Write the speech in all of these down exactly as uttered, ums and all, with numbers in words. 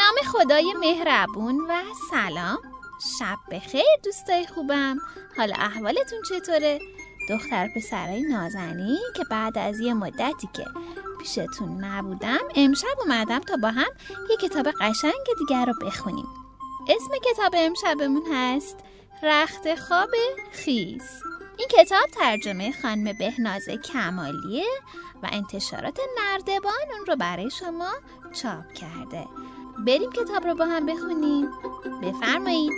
نام خدای مهربون و سلام. شب بخیر دوستای خوبم. حالا احوالتون چطوره؟ دختر پسرای نازنین که بعد از یه مدتی که پیشتون نبودم امشب اومدم تا با هم یه کتاب قشنگ دیگر رو بخونیم. اسم کتاب امشبمون هست رخت خواب خیس. این کتاب ترجمه خانم بهناز کمالیه و انتشارات نردبان اون رو برای شما چاپ کرده. بریم کتاب رو با هم بخونیم. بفرمایید.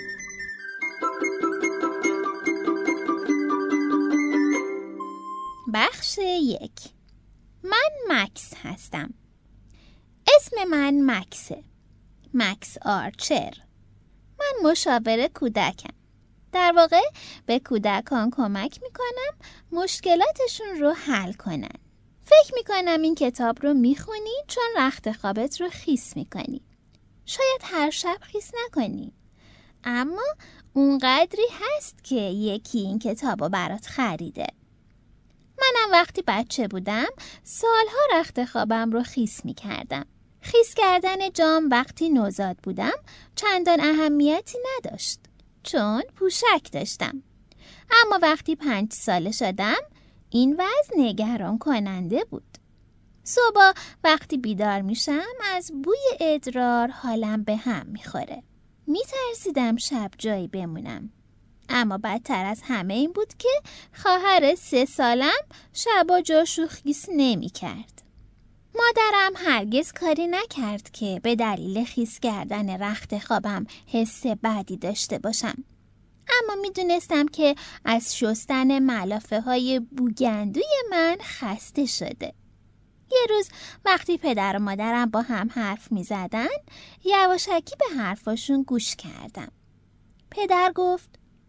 بخش یک. من مکس هستم. اسم من مکسه. مکس آرچر. من مشاور کودکم. در واقع به کودکان کمک میکنم مشکلاتشون رو حل کنن. فکر میکنم این کتاب رو میخونی چون رخت خوابت رو خیس میکنی. شاید هر شب خیس نکنی، اما اونقدری هست که یکی این کتاب رو برات خریده. منم وقتی بچه بودم سالها رخت خوابم رو خیس میکردم. خیس کردن جام وقتی نوزاد بودم چندان اهمیتی نداشت چون پوشک داشتم. اما وقتی پنج ساله شدم این وضع نگران کننده بود. صبح وقتی بیدار میشم از بوی ادرار حالم به هم میخوره. میترسیدم شب جایی بمونم. اما بدتر از همه این بود که خواهر سه سالم شبا جاشو خیس نمی کرد. مادرم هرگز کاری نکرد که به دلیل خیس کردن رخت خوابم حس بدی داشته باشم. اما میدونستم که از شستن ملافه های بوگندوی من خسته شده. یه روز وقتی پدر و مادرم با هم حرف می زدن یواشکی به حرفاشون گوش کردم. پدر گفت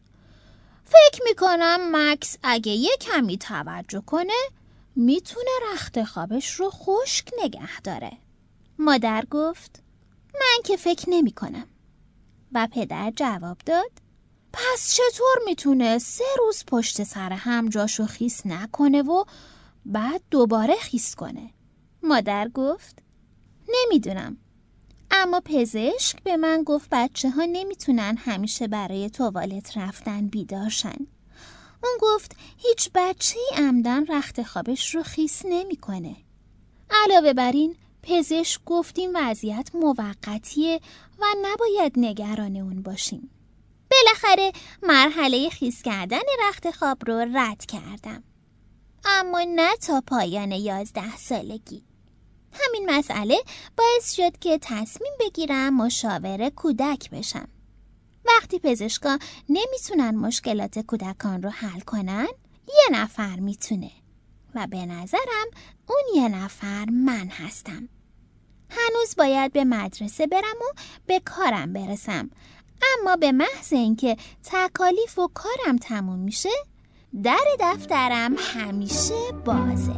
فکر می کنم مکس اگه یه کمی توجه کنه میتونه رخت خوابش رو خشک نگه داره. مادر گفت من که فکر نمی کنم. و پدر جواب داد پس چطور میتونه سه روز پشت سر هم جاشو خیس نکنه و بعد دوباره خیس کنه؟ مادر گفت نمیدونم، اما پزشک به من گفت بچه ها نمیتونن همیشه برای توالت رفتن بیدار شن. اون گفت هیچ بچه‌ای عمدن رخت خوابش رو خیس نمیکنه. علاوه بر این پزشک گفت این وضعیت موقتیه و نباید نگران اون باشیم. بالاخره مرحله خیس کردن رخت خواب رو رد کردم، اما نه تا پایان یازده سالگی. همین مسئله باعث شد که تصمیم بگیرم مشاور کودک بشم. وقتی پزشکا نمیتونن مشکلات کودکان رو حل کنن، یه نفر میتونه و به نظرم اون یه نفر من هستم. هنوز باید به مدرسه برم و به کارم برسم، اما به محض اینکه تکالیف و کارم تموم میشه در دفترم همیشه بازه.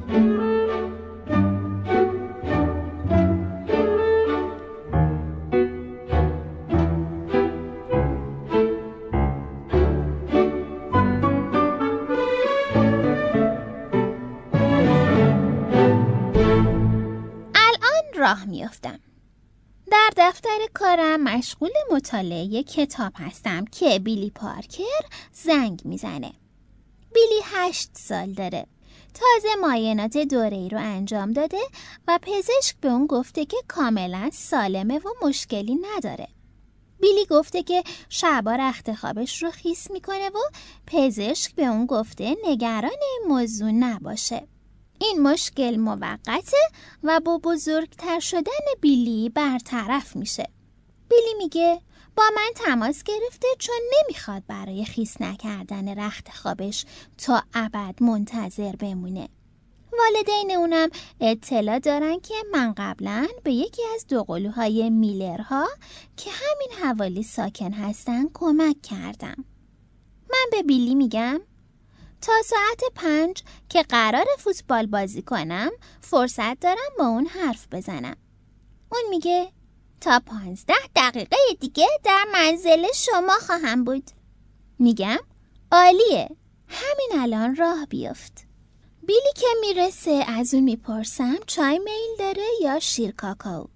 الان راه میافتم. در دفتر کارم مشغول مطالعه کتاب هستم که بیلی پارکر زنگ میزنه. بیلی هشت سال داره. تازه معاینات دوره‌ای رو انجام داده و پزشک به اون گفته که کاملا سالمه و مشکلی نداره. بیلی گفته که شبا رخت خوابش رو خیس میکنه و پزشک به اون گفته نگران این موضوع نباشه. این مشکل موقته و با بزرگتر شدن بیلی برطرف میشه. بیلی میگه با من تماس گرفته چون نمیخواد برای خیس نکردن رخت خوابش تا ابد منتظر بمونه. والدین اونم اطلاع دارن که من قبلا به یکی از دوقلوهای میلرها که همین حوالی ساکن هستن کمک کردم. من به بیلی میگم تا ساعت پنج که قرار فوتبال بازی کنم فرصت دارم با اون حرف بزنم. اون میگه تا پانزده دقیقه دیگه در منزل شما خواهم بود. میگم عالیه، همین الان راه بیفت. بیلی که میرسه از اون میپرسم چای میل داره یا شیر کاکائو.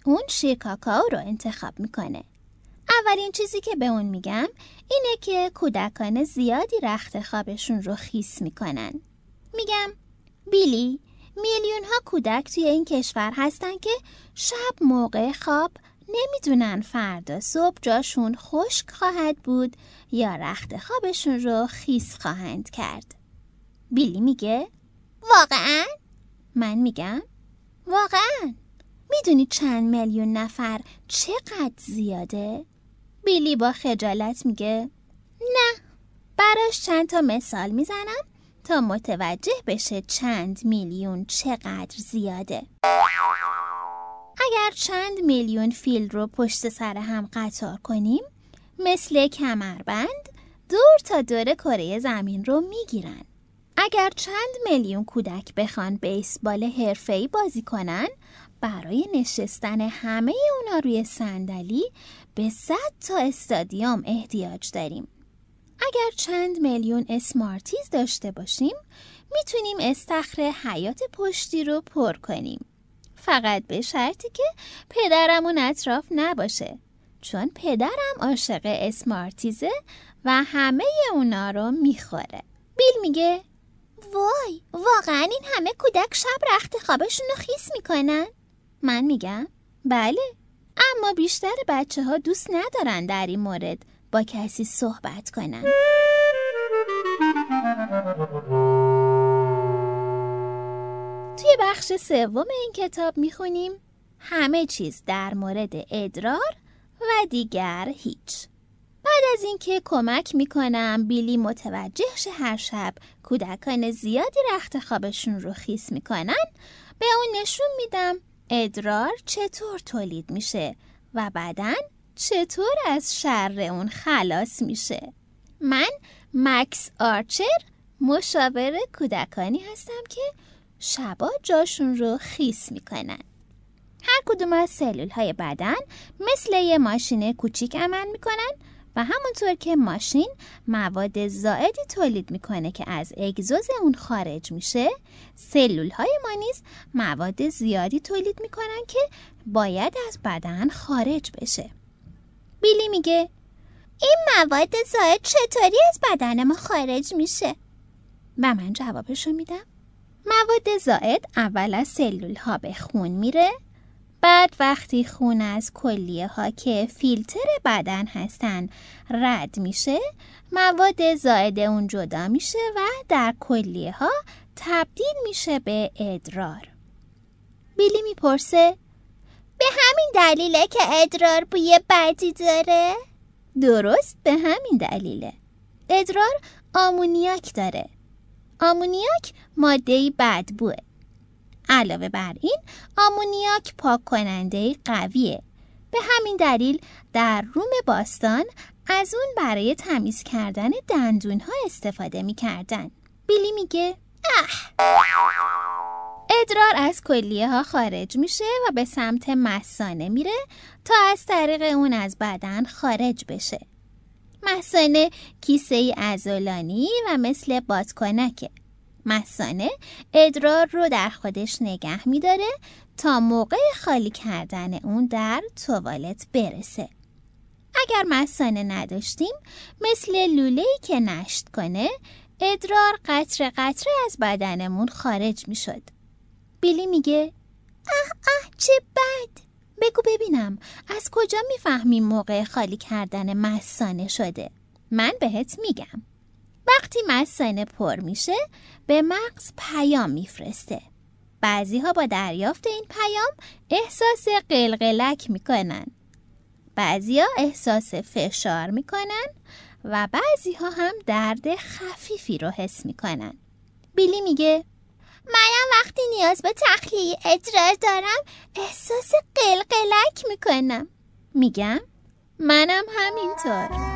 اون شیر کاکائو رو انتخاب میکنه. اولین چیزی که به اون میگم اینه که کودکان زیادی رخت خوابشون رو خیس میکنن. میگم بیلی، میلیون ها کودک توی این کشور هستن که شب موقع خواب نمیدونن فردا صبح جاشون خشک خواهد بود یا رخت خوابشون رو خیس خواهند کرد. بیلی میگه واقعاً؟ من میگم واقعاً. میدونی چند میلیون نفر چقدر زیاده؟ بیلی با خجالت میگه نه، براش چند تا مثال میزنم تا متوجه بشه چند میلیون چقدر زیاده. اگر چند میلیون فیل رو پشت سر هم قطار کنیم، مثل کمربند دور تا دور کره زمین رو میگیرن. اگر چند میلیون کودک بخوان بیسبال حرفه‌ای بازی کنن، برای نشستن همه اونا روی صندلی به صد تا استادیوم احتیاج داریم. اگر چند میلیون اسمارتیز داشته باشیم، میتونیم استخر حیاط پشتی رو پر کنیم. فقط به شرطی که پدرمون اطراف نباشه، چون پدرم عاشق اسمارتیزه و همه اونا رو میخوره. بیل میگه وای، واقعا این همه کودک شب رخت خوابشون رو خیس میکنن؟ من میگم بله، اما بیشتر بچه ها دوست ندارن در این مورد با کسی صحبت کنن. توی بخش سوم این کتاب میخونیم همه چیز در مورد ادرار و دیگر هیچ. بعد از اینکه کمک میکنم بیلی متوجه شه هر شب کودکان زیادی رخت خوابشون رو خیس میکنن، به اون نشون میدم ادرار چطور تولید میشه و بعداً چطور از شر اون خلاص میشه. من مکس آرچر، مشاور کودکانی هستم که شبا جاشون رو خیس میکنن. هر کدوم از سلول های بدن مثل یه ماشین کوچیک عمل میکنن و همونطور که ماشین مواد زائدی تولید میکنه که از اگزوز اون خارج میشه، سلول های ما نیز مواد زیادی تولید میکنن که باید از بدن خارج بشه. بیلی میگه این مواد زائد چطوری از بدن ما خارج میشه؟ و من جوابشو میدم مواد زائد اول از سلول ها به خون میره، بعد وقتی خون از کلیه ها که فیلتر بدن هستن رد میشه، مواد زائد اون جدا میشه و در کلیه ها تبدیل میشه به ادرار. بیلی میپرسه به همین دلیله که ادرار بوی بدی داره؟ درست به همین دلیله. ادرار آمونیاک داره. آمونیاک ماده‌ای بدبوه. علاوه بر این، آمونیاک پاک کننده قویه. به همین دلیل در روم باستان از اون برای تمیز کردن دندونها استفاده می‌کردن. بیلی میگه اه. ادرار از کلیه ها خارج میشه و به سمت مثانه میره تا از طریق اون از بدن خارج بشه. مثانه کیسه ای عضلانی و مثل بادکنکه. مثانه ادرار رو در خودش نگه میداره تا موقع خالی کردن اون در توالت برسه. اگر مثانه نداشتیم، مثل لوله‌ای که نشت کنه، ادرار قطره قطره از بدنمون خارج میشد. بیلی میگه اه اه چه بد. بگو ببینم از کجا میفهمیم موقع خالی کردن مثانه شده؟ من بهت میگم. وقتی مثانه پر میشه به مغز پیام میفرسته. بعضی ها با دریافت این پیام احساس قلقلک میکنن. بعضی ها احساس فشار میکنن و بعضی ها هم درد خفیفی رو حس میکنن. بیلی میگه منم وقتی نیاز به تخلیه ادرار دارم احساس قلقلک میکنم. میگم منم همینطور.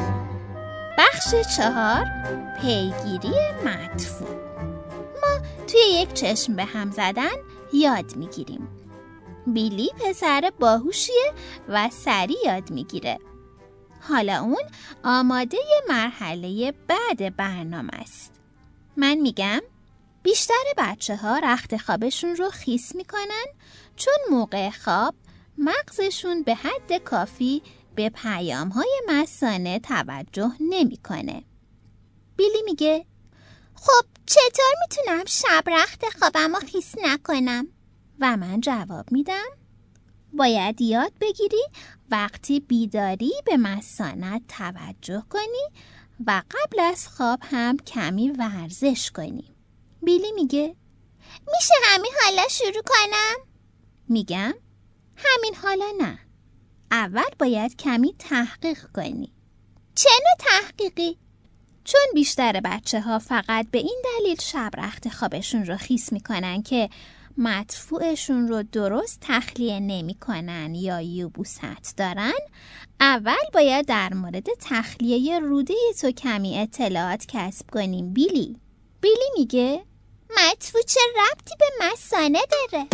بخش چهار، پیگیری مدفوع. ما توی یک چشم به هم زدن یاد میگیریم. بیلی پسر باهوشیه و سریع یاد میگیره. حالا اون آماده مرحله بعد برنامه است. من میگم بیشتر بچه ها رخت خوابشون رو خیس میکنن چون موقع خواب مغزشون به حد کافی به پیام های مثانه توجه نمیکنه. بیلی میگه خب چطور میتونم شب رخت خوابم رو خیس نکنم؟ و من جواب میدم باید یاد بگیری وقتی بیداری به مثانه توجه کنی و قبل از خواب هم کمی ورزش کنی. بیلی میگه میشه همین حالا شروع کنم؟ میگم همین حالا نه. اول باید کمی تحقیق کنی. چه نوع تحقیقی؟ چون بیشتر بچه ها فقط به این دلیل شب رخت خوابشون رو خیس میکنن که مدفوعشون رو درست تخلیه نمی کنن یا یبوست دارن. اول باید در مورد تخلیه روده تو کمی اطلاعات کسب کنیم. بیلی بیلی میگه مدفوع چه ربطی به مثانه داره؟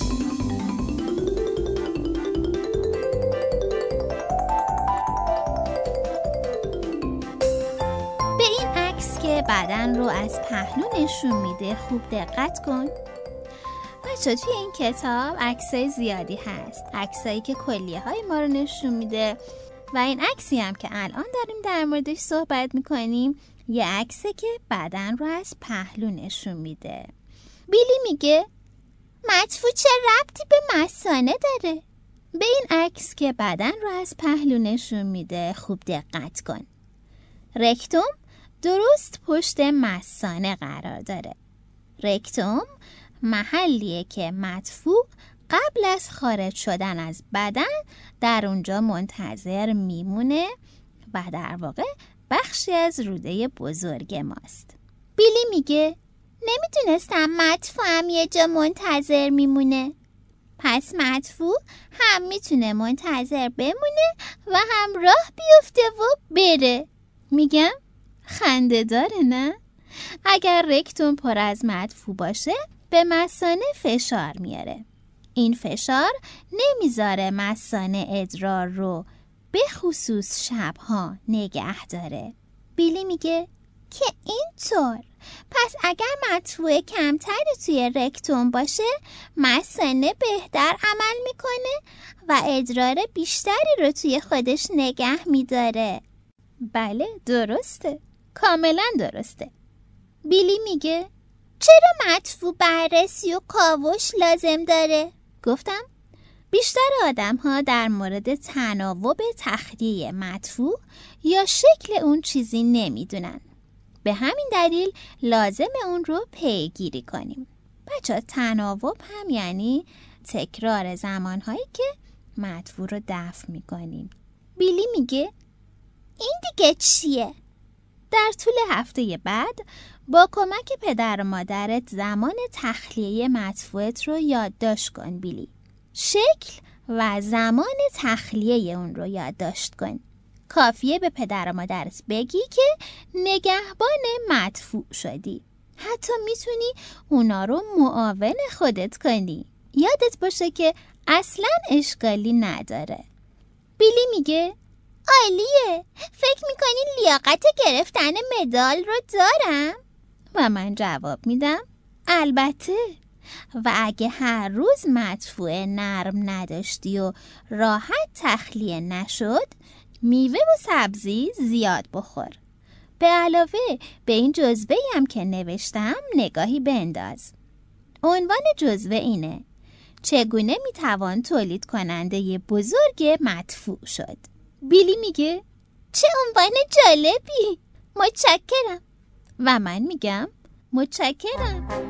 به این عکس که بدن رو از پهلو نشون میده خوب دقت کن. بچه توی این کتاب عکسای زیادی هست، عکسایی که کلیه های ما رو نشون میده و این عکسی هم که الان داریم در موردش صحبت میکنیم یه عکسه که بدن رو از پهلو نشون میده. بیلی میگه مدفوع چه ربطی به مثانه داره؟ به این عکس که بدن رو از پهلو نشون میده خوب دقت کن. رکتوم درست پشت مثانه قرار داره. رکتوم محلیه که مدفوع قبل از خارج شدن از بدن در اونجا منتظر میمونه و در واقع بخشی از روده بزرگ ماست. بیلی میگه نمیدونستم مدفوع هم یه جا منتظر میمونه. پس مدفوع هم میتونه منتظر بمونه و هم راه بیفته و بره. میگم خنده داره نه؟ اگر رکتوم پر از مدفوع باشه به مثانه فشار میاره. این فشار نمیذاره مثانه ادرار رو به خصوص شبها نگه داره. بیلی میگه که اینطور پس اگر مدفوع کمتری توی رکتوم باشه مثانه بهتر عمل میکنه و ادرار بیشتری رو توی خودش نگه میداره. بله درسته، کاملا درسته. بیلی میگه چرا مدفوع بررسی و کاوش لازم داره؟ گفتم بیشتر آدم ها در مورد تناوب تخلیه مدفوع یا شکل اون چیزی نمیدونن. به همین دلیل لازم اون رو پیگیری کنیم. بچه تناوب هم یعنی تکرار زمانهایی که مدفوع رو دفع میکنیم. بیلی میگه این دیگه چیه؟ در طول هفته بعد با کمک پدر و مادرت زمان تخلیه مدفوعت رو یادداشت کن بیلی. شکل و زمان تخلیه اون رو یادداشت کن. کافیه به پدر و مادرت بگی که نگهبان مدفوع شدی. حتی میتونی اونا رو معاون خودت کنی. یادت باشه که اصلاً اشکالی نداره. بیلی میگه عالیه. فکر میکنی لیاقت گرفتن مدال رو دارم؟ و من جواب میدم البته. و اگه هر روز مدفوع نرم نداشتی و راحت تخلیه نشد میوه و سبزی زیاد بخور. به علاوه به این جزوه‌ای هم که نوشتم نگاهی بنداز. عنوان جزوه اینه چگونه میتوان تولید کننده بزرگ مدفوع شد. بیلی میگه چه عنوان جالبی، متشکرم. و من میگم متشکرم.